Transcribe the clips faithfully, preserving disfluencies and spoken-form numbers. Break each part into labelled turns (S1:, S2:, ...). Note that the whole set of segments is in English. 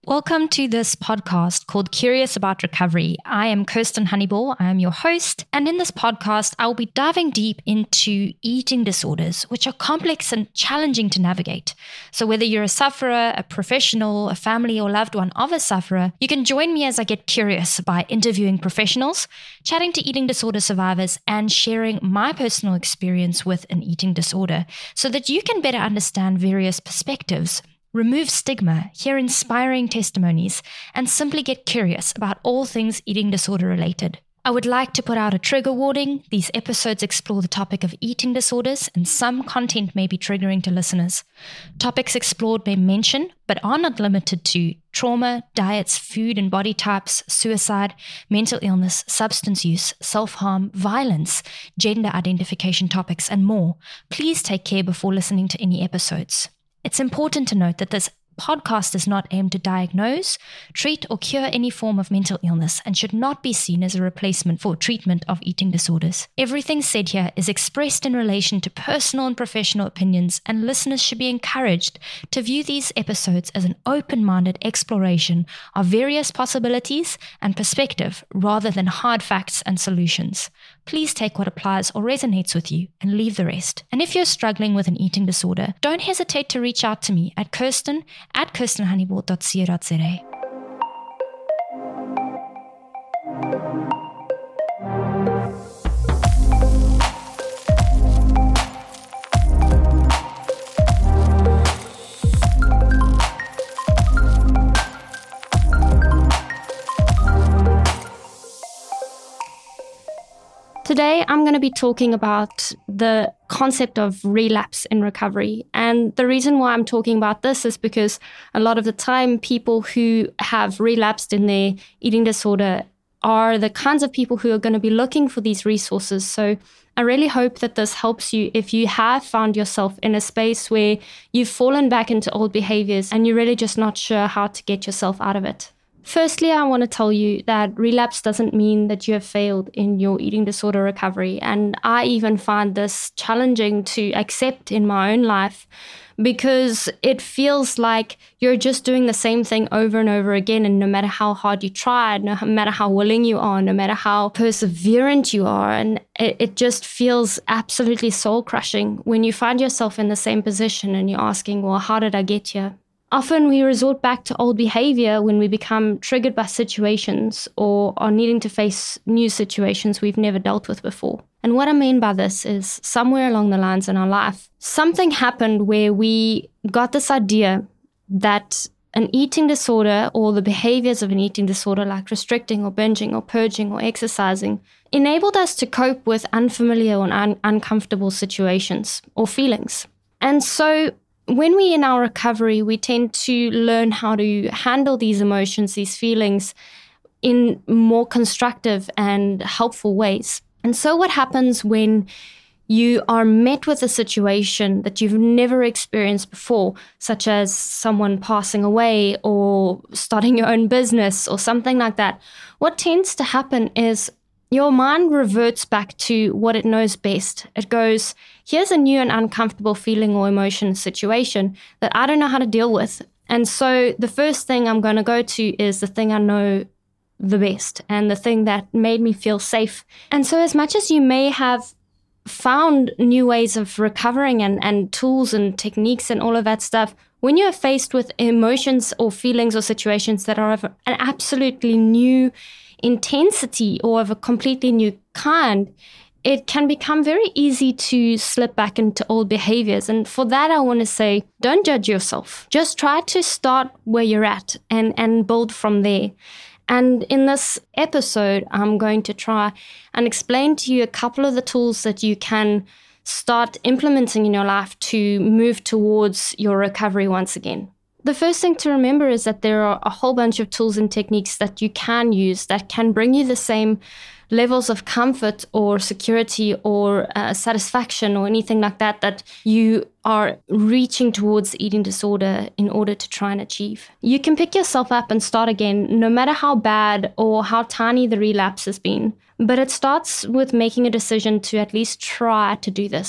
S1: Welcome to this podcast called Curious About Recovery. I am Kirsten Honeyball. I am your host. And in this podcast, I will be diving deep into eating disorders, which are complex and challenging to navigate. So whether you're a sufferer, a professional, a family or loved one of a sufferer, you can join me as I get curious by interviewing professionals, chatting to eating disorder survivors, and sharing my personal experience with an eating disorder so that you can better understand various perspectives, remove stigma, hear inspiring testimonies, and simply get curious about all things eating disorder related. I would like to put out a trigger warning. These episodes explore the topic of eating disorders, and some content may be triggering to listeners. Topics explored may mention, but are not limited to, trauma, diets, food and body types, suicide, mental illness, substance use, self-harm, violence, gender identification topics, and more. Please take care before listening to any episodes. It's important to note that this podcast is not aimed to diagnose, treat, or cure any form of mental illness and should not be seen as a replacement for treatment of eating disorders. Everything said here is expressed in relation to personal and professional opinions, and listeners should be encouraged to view these episodes as an open-minded exploration of various possibilities and perspective rather than hard facts and solutions. Please take what applies or resonates with you and leave the rest. And if you're struggling with an eating disorder, don't hesitate to reach out to me at Kirsten at kirsten honeyball dot co dot za.
S2: Today, I'm going to be talking about the concept of relapse in recovery. And the reason why I'm talking about this is because a lot of the time, people who have relapsed in their eating disorder are the kinds of people who are going to be looking for these resources. So I really hope that this helps you if you have found yourself in a space where you've fallen back into old behaviors and you're really just not sure how to get yourself out of it. Firstly, I want to tell you that relapse doesn't mean that you have failed in your eating disorder recovery. And I even find this challenging to accept in my own life because it feels like you're just doing the same thing over and over again. And no matter how hard you try, no matter how willing you are, no matter how perseverant you are, and it, it just feels absolutely soul crushing when you find yourself in the same position and you're asking, well, how did I get here? Often we resort back to old behavior when we become triggered by situations or are needing to face new situations we've never dealt with before. And what I mean by this is somewhere along the lines in our life, something happened where we got this idea that an eating disorder or the behaviors of an eating disorder like restricting or binging or purging or exercising enabled us to cope with unfamiliar or un- uncomfortable situations or feelings. And so when we're in our recovery, we tend to learn how to handle these emotions, these feelings in more constructive and helpful ways. And so what happens when you are met with a situation that you've never experienced before, such as someone passing away or starting your own business or something like that? What tends to happen is your mind reverts back to what it knows best. It goes, here's a new and uncomfortable feeling or emotion situation that I don't know how to deal with. And so the first thing I'm going to go to is the thing I know the best and the thing that made me feel safe. And so as much as you may have found new ways of recovering and, and tools and techniques and all of that stuff, when you're faced with emotions or feelings or situations that are of an absolutely new intensity or of a completely new kind, it can become very easy to slip back into old behaviors. And for that, I want to say, don't judge yourself. Just try to start where you're at and, and build from there. And in this episode, I'm going to try and explain to you a couple of the tools that you can start implementing in your life to move towards your recovery once again. The first thing to remember is that there are a whole bunch of tools and techniques that you can use that can bring you the same levels of comfort or security or uh, satisfaction or anything like that that you are reaching towards eating disorder in order to try and achieve. You can pick yourself up and start again, no matter how bad or how tiny the relapse has been. But it starts with making a decision to at least try to do this.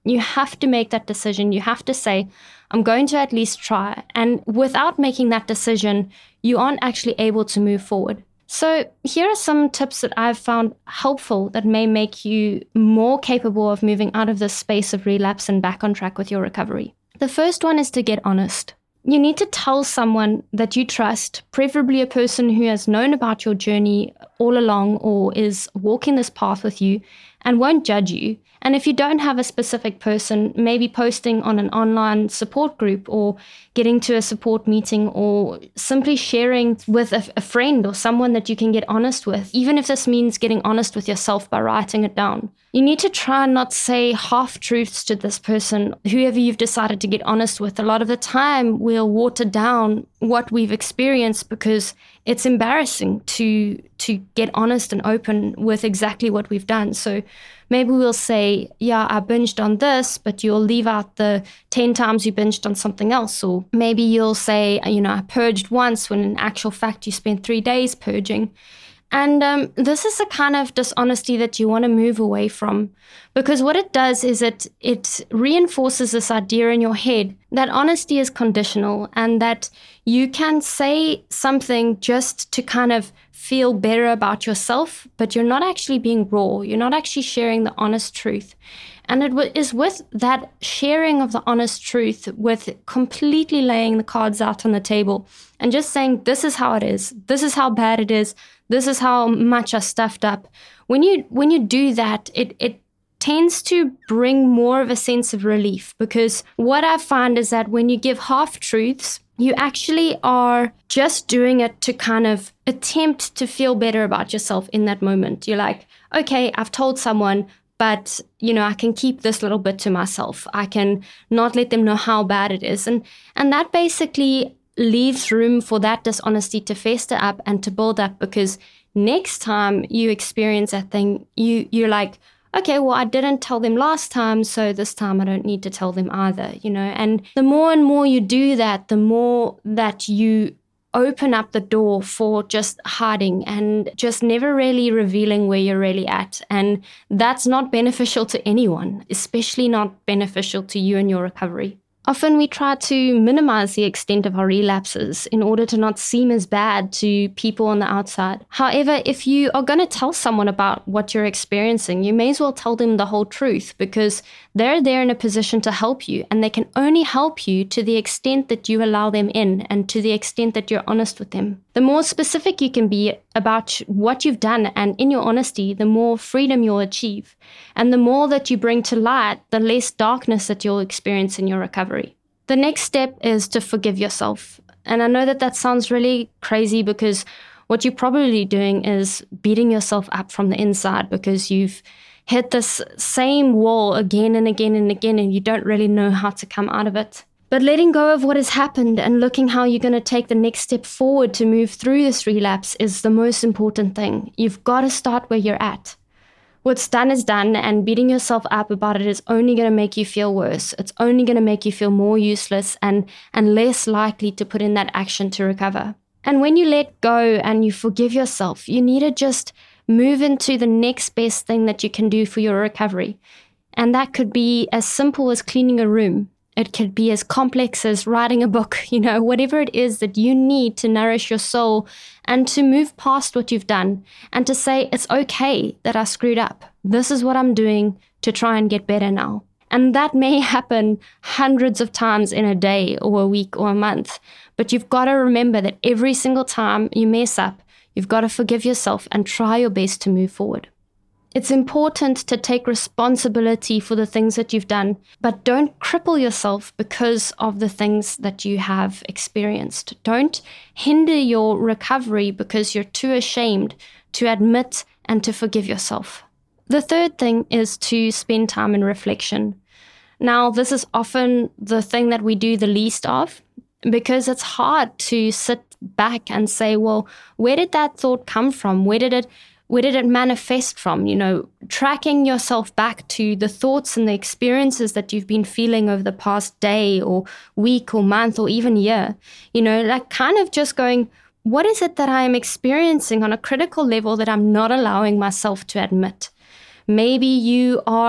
S2: You have to make that decision. You have to say, I'm going to at least try. And without making that decision, you aren't actually able to move forward. So here are some tips that I've found helpful that may make you more capable of moving out of this space of relapse and back on track with your recovery. The first one is to get honest. You need to tell someone that you trust, preferably a person who has known about your journey all along or is walking this path with you and won't judge you. And if you don't have a specific person, maybe posting on an online support group or getting to a support meeting or simply sharing with a, a friend or someone that you can get honest with, even if this means getting honest with yourself by writing it down. You need to try and not say half-truths to this person, whoever you've decided to get honest with. A lot of the time, we'll water down what we've experienced because it's embarrassing to to get honest and open with exactly what we've done. So maybe we'll say, yeah, I binged on this, but you'll leave out the ten times you binged on something else. Or maybe you'll say, you know, I purged once when in actual fact you spent three days purging. And um, this is the kind of dishonesty that you want to move away from, because what it does is it it reinforces this idea in your head that honesty is conditional and that you can say something just to kind of feel better about yourself, but you're not actually being raw. You're not actually sharing the honest truth. And it w- is with that sharing of the honest truth, with completely laying the cards out on the table and just saying, this is how it is. This is how bad it is. This is how much I stuffed up. When you when you do that, it it tends to bring more of a sense of relief, because what I find is that when you give half-truths, you actually are just doing it to kind of attempt to feel better about yourself in that moment. You're like, okay, I've told someone, but, you know, I can keep this little bit to myself. I can not let them know how bad it is. And and that basically leaves room for that dishonesty to fester up and to build up, because next time you experience that thing, you, you're like, okay, well, I didn't tell them last time, so this time I don't need to tell them either, you know. And the more and more you do that, the more that you open up the door for just hiding and just never really revealing where you're really at. And that's not beneficial to anyone, especially not beneficial to you and your recovery. Often we try to minimize the extent of our relapses in order to not seem as bad to people on the outside. However, if you are going to tell someone about what you're experiencing, you may as well tell them the whole truth, because they're there in a position to help you, and they can only help you to the extent that you allow them in and to the extent that you're honest with them. The more specific you can be about what you've done and in your honesty, the more freedom you'll achieve. And the more that you bring to light, the less darkness that you'll experience in your recovery. The next step is to forgive yourself. And I know that that sounds really crazy, because what you're probably doing is beating yourself up from the inside because you've hit this same wall again and again and again, and you don't really know how to come out of it. But letting go of what has happened and looking how you're going to take the next step forward to move through this relapse is the most important thing. You've got to start where you're at. What's done is done, and beating yourself up about it is only going to make you feel worse. It's only going to make you feel more useless and, and less likely to put in that action to recover. And when you let go and you forgive yourself, you need to just move into the next best thing that you can do for your recovery. And that could be as simple as cleaning a room. It could be as complex as writing a book, you know, whatever it is that you need to nourish your soul and to move past what you've done and to say, it's okay that I screwed up. This is what I'm doing to try and get better now. And that may happen hundreds of times in a day or a week or a month. But you've got to remember that every single time you mess up, you've got to forgive yourself and try your best to move forward. It's important to take responsibility for the things that you've done, but don't cripple yourself because of the things that you have experienced. Don't hinder your recovery because you're too ashamed to admit and to forgive yourself. The third thing is to spend time in reflection. Now, this is often the thing that we do the least of, because it's hard to sit back and say, well, where did that thought come from? Where did it Where did it manifest from? You know, tracking yourself back to the thoughts and the experiences that you've been feeling over the past day or week or month or even year. You know, like kind of just going, what is it that I am experiencing on a critical level that I'm not allowing myself to admit? Maybe you are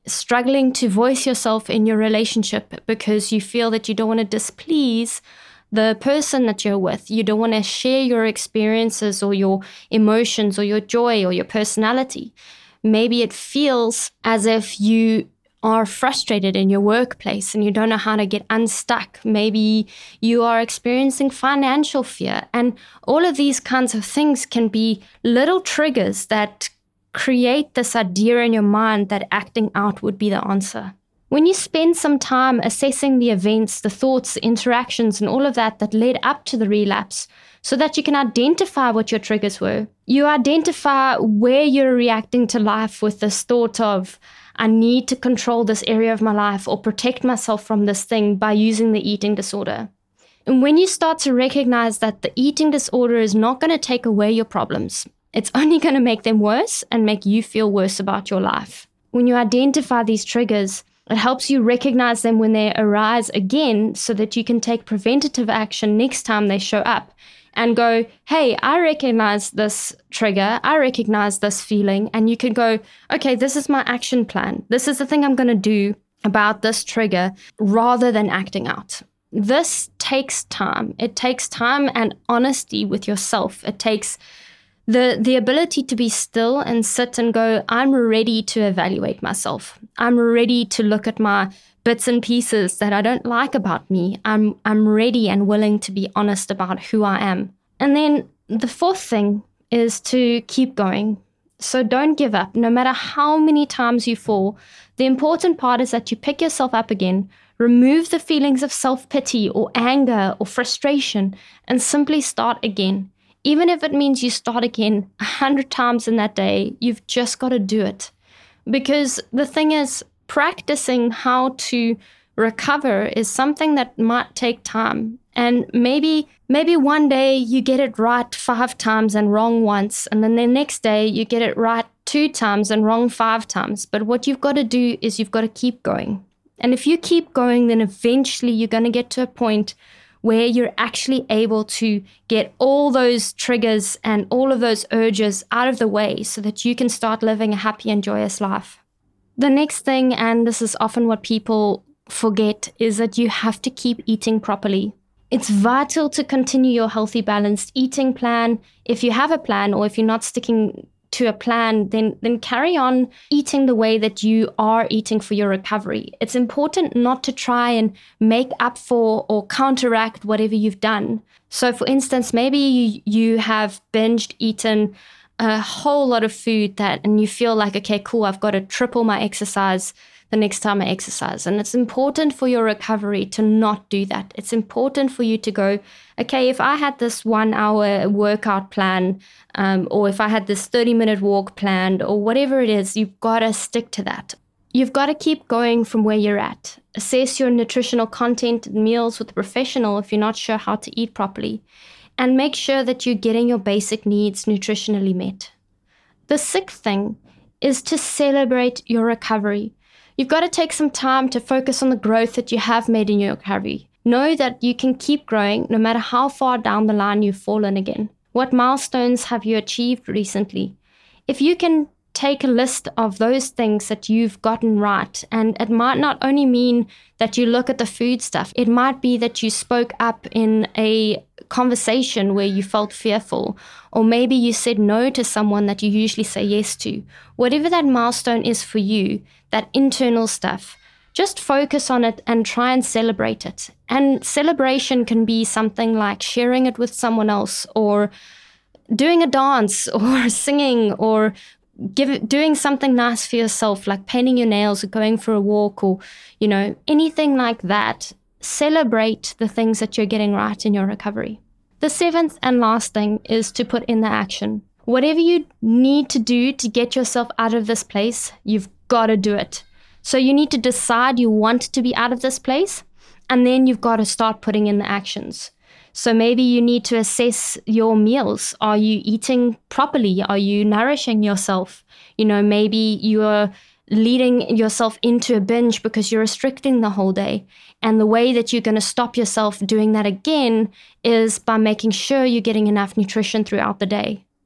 S2: struggling to voice yourself in your relationship because you feel that you don't want to displease the person that you're with. You don't want to share your experiences or your emotions or your joy or your personality. Maybe it feels as if you are frustrated in your workplace and you don't know how to get unstuck. Maybe you are experiencing financial fear. And all of these kinds of things can be little triggers that create this idea in your mind that acting out would be the answer. When you spend some time assessing the events, the thoughts, the interactions, and all of that that led up to the relapse, so that you can identify what your triggers were, you identify where you're reacting to life with this thought of, I need to control this area of my life or protect myself from this thing by using the eating disorder. And when you start to recognize that the eating disorder is not going to take away your problems, it's only going to make them worse and make you feel worse about your life. When you identify these triggers, it helps you recognize them when they arise again so that you can take preventative action next time they show up and go, hey, I recognize this trigger, I recognize this feeling, and you can go, okay, this is my action plan. This is the thing I'm going to do about this trigger rather than acting out. This takes time. It takes time and honesty with yourself. It takes The the ability to be still and sit and go, I'm ready to evaluate myself. I'm ready to look at my bits and pieces that I don't like about me. I'm I'm ready and willing to be honest about who I am. And then the fourth thing is to keep going. So don't give up. No matter how many times you fall, the important part is that you pick yourself up again, remove the feelings of self-pity or anger or frustration, and simply start again. Even if it means you start again a hundred times in that day, you've just got to do it. Because the thing is, practicing how to recover is something that might take time. And maybe maybe one day you get it right five times and wrong once, and then the next day you get it right two times and wrong five times. But what you've got to do is you've got to keep going. And if you keep going, then eventually you're going to get to a point where you're actually able to get all those triggers and all of those urges out of the way so that you can start living a happy and joyous life. The next thing, and this is often what people forget, is that you have to keep eating properly. It's vital to continue your healthy, balanced eating plan. If you have a plan, or if you're not sticking to a plan, then then carry on eating the way that you are eating for your recovery. It's important not to try and make up for or counteract whatever you've done. So for instance, maybe you, you have binged eaten a whole lot of food that, and you feel like, okay, cool, I've got to triple my exercise the next time I exercise. And it's important for your recovery to not do that. It's important for you to go, okay, if I had this one hour workout plan, um, or if I had this thirty minute walk planned, or whatever it is, you've got to stick to that. You've got to keep going from where you're at. Assess your nutritional content and meals with a professional if you're not sure how to eat properly. And make sure that you're getting your basic needs nutritionally met. The sixth thing is to celebrate your recovery. You've got to take some time to focus on the growth that you have made in your recovery. Know that you can keep growing no matter how far down the line you've fallen again. What milestones have you achieved recently? If you can take a list of those things that you've gotten right, and it might not only mean that you look at the food stuff, it might be that you spoke up in a conversation where you felt fearful, or maybe you said no to someone that you usually say yes to. Whatever that milestone is for you, that internal stuff, just focus on it and try and celebrate it. And celebration can be something like sharing it with someone else, or doing a dance, or singing, or give, doing something nice for yourself, like painting your nails or going for a walk, or, you know, anything like that. Celebrate the things that you're getting right in your recovery. The seventh and last thing is to put in the action. Whatever you need to do to get yourself out of this place, you've got to do it. So you need to decide you want to be out of this place, and then you've got to start putting in the actions. So maybe you need to assess your meals. Are you eating properly? Are you nourishing yourself? You know, maybe you are leading yourself into a binge because you're restricting the whole day. And the way that you're going to stop yourself doing that again is by making sure you're getting enough nutrition throughout the day.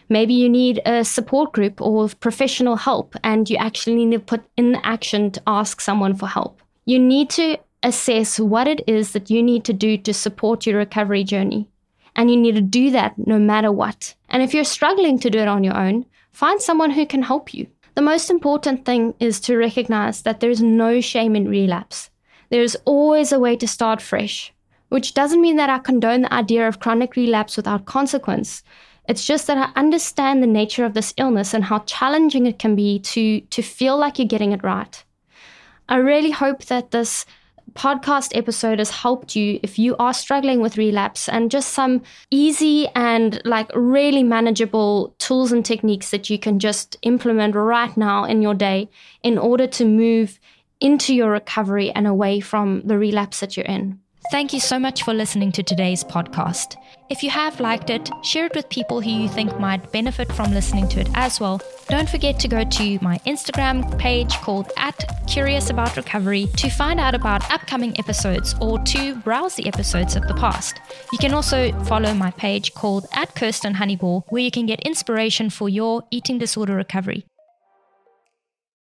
S2: Maybe you need a support group or professional help, and you actually need to put in action to ask someone for help. You need to assess what it is that you need to do to support your recovery journey. And you need to do that no matter what. And if you're struggling to do it on your own, find someone who can help you. The most important thing is to recognize that there's no shame in relapse. There's always a way to start fresh, which doesn't mean that I condone the idea of chronic relapse without consequence. It's just that I understand the nature of this illness and how challenging it can be to, to feel like you're getting it right. I really hope that this podcast episode has helped you if you are struggling with relapse, and just some easy and like really manageable tools and techniques that you can just implement right now in your day in order to move into your recovery and away from the relapse that you're in.
S1: Thank you so much for listening to today's podcast. If you have liked it, share it with people who you think might benefit from listening to it as well. Don't forget to go to my Instagram page called at Curious About Recovery to find out about upcoming episodes or to browse the episodes of the past. You can also follow my page called at Kirsten Honeyball, where you can get inspiration for your eating disorder recovery.